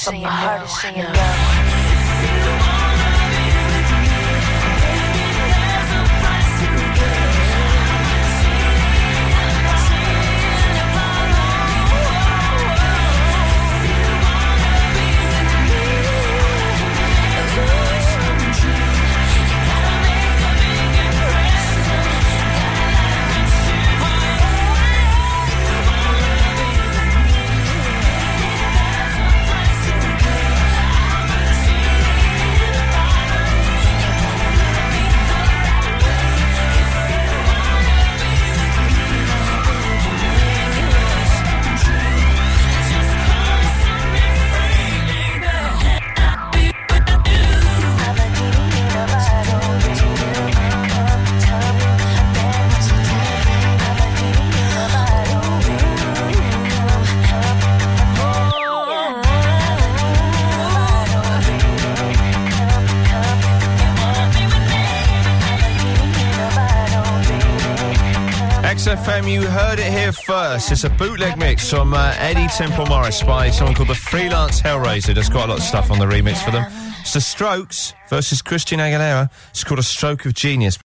from my heart is saying no. XFM, you heard it here first. It's a bootleg mix from Eddie Temple Morris by someone called the Freelance Hellraiser. There's quite a lot of stuff on the remix for them. It's the Strokes versus Christina Aguilera. It's called A Stroke of Genius.